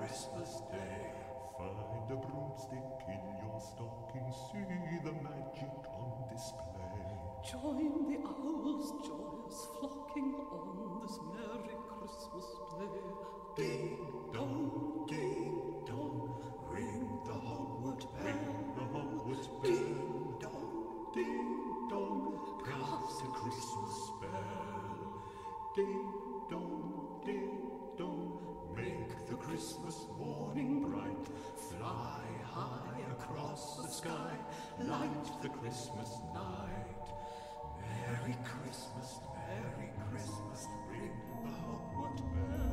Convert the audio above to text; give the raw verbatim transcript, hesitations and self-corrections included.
Christmas Day. Find a broomstick in your stocking, see the magic on display. Join the owls joyous flocking on this merry Christmas Day. Ding dong, ding dong, ring the Hogwarts bell. Ring the Hogwarts bell. Ding dong, ding dong, cast a Christmas spell. Ding dong, ding dong, Make the Christmas morning bright. Fly high across the sky. Light the Christmas night. Merry Christmas, Merry Christmas, ring the Hogwarts bell.